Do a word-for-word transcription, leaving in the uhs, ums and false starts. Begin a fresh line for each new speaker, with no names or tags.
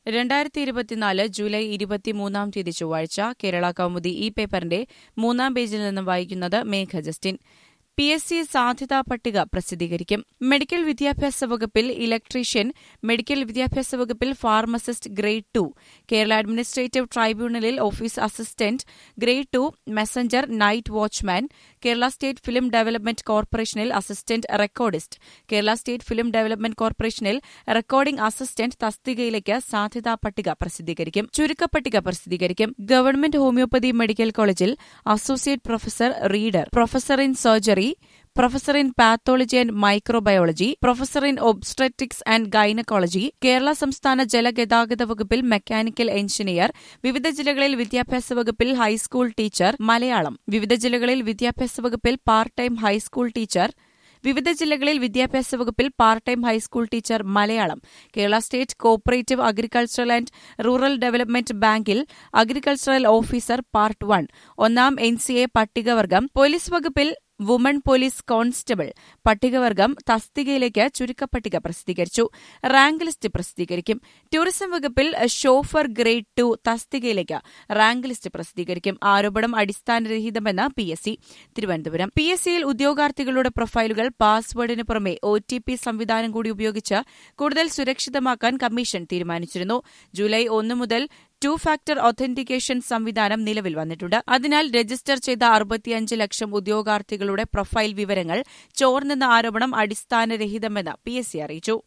രണ്ടായിരത്തി ഇരുപത്തിനാല് ജൂലൈ ഇരുപത്തിമൂന്നാം തീയതി ചൊവ്വാഴ്ച കേരള കൗമുദി ഈ പേപ്പറിന്റെ മൂന്നാം പേജിൽ നിന്നും വായിക്കുന്നത് Megha Justin. P S C സാധ്യതാ പട്ടിക പ്രസിദ്ധീകരിക്കും. മെഡിക്കൽ വിദ്യാഭ്യാസ വകുപ്പിൽ ഇലക്ട്രീഷ്യൻ, മെഡിക്കൽ വിദ്യാഭ്യാസ വകുപ്പിൽ pharmacist grade two, Kerala administrative ട്രൈബ്യൂണലിൽ office assistant grade two, messenger, night watchman, Kerala state film development കോർപ്പറേഷനിൽ assistant recordist, Kerala state film development കോർപ്പറേഷനിൽ റെക്കോർഡിംഗ് അസിസ്റ്റന്റ് തസ്തികയിലേക്ക് സാധ്യതാ പട്ടിക പ്രസിദ്ധീകരിക്കും. ചുരുക്കപ്പട്ടിക പ്രസിദ്ധീകരിക്കും. ഗവൺമെന്റ് ഹോമിയോപ്പതി മെഡിക്കൽ കോളേജിൽ associate professor reader, professor in surgery, professor in pathology and microbiology, professor in obstetrics and gynaecology, Kerala സംസ്ഥാന ജലഗതാഗത വകുപ്പിൽ മെക്കാനിക്കൽ എഞ്ചിനീയർ, വിവിധ ജില്ലകളിൽ വിദ്യാഭ്യാസ വകുപ്പിൽ ഹൈസ്കൂൾ ടീച്ചർ മലയാളം, വിവിധ ജില്ലകളിൽ വിദ്യാഭ്യാസ വകുപ്പിൽ പാർട്ട് ടൈം ഹൈസ്കൂൾ ടീച്ചർ, വിവിധ ജില്ലകളിൽ വിദ്യാഭ്യാസ വകുപ്പിൽ part time high school teacher Malayalam, Kerala state cooperative agricultural and rural development ബാങ്കിൽ അഗ്രികൾച്ചറൽ ഓഫീസർ പാർട്ട് വൺ, ഒന്നാം എൻ സി എ പട്ടികവർഗം, പോലീസ് വകുപ്പിൽ വുമൺ പോലീസ് കോൺസ്റ്റബിൾ പട്ടികവർഗം തസ്തികയിലേക്ക് ചുരുക്കപ്പട്ടിക പ്രസിദ്ധീകരിച്ചു. റാങ്ക് ലിസ്റ്റ് പ്രസിദ്ധീകരിക്കും. ടൂറിസം വകുപ്പിൽ ഷോഫർ ഗ്രേഡ് ടു തസ്തികയിലേക്ക് റാങ്ക് ലിസ്റ്റ് പ്രസിദ്ധീകരിക്കും. ആരോപണം അടിസ്ഥാനരഹിതമെന്ന് P S C Thiruvananthapuram. P S സിയിൽ ഉദ്യോഗാർത്ഥികളുടെ പ്രൊഫൈലുകൾ പാസ്വേഡിന് പുറമെ ഒ ടി പി സംവിധാനം കൂടി ഉപയോഗിച്ച് കൂടുതൽ സുരക്ഷിതമാക്കാൻ കമ്മീഷൻ തീരുമാനിച്ചിരുന്നു. ജൂലൈ ഒന്ന് മുതൽ ടു ഫാക്ടർ ഒത്തന്റിക്കേഷൻ സംവിധാനം നിലവിൽ വന്നിട്ടുണ്ട്. അതിനാൽ രജിസ്റ്റർ ചെയ്ത അറുപത്തിയഞ്ച് ലക്ഷം ഉദ്യോഗാർത്ഥികളുടെ പ്രൊഫൈൽ വിവരങ്ങൾ ചോർന്നെന്ന ആരോപണം അടിസ്ഥാനരഹിതമെന്ന് പി എസ് സി അറിയിച്ചു.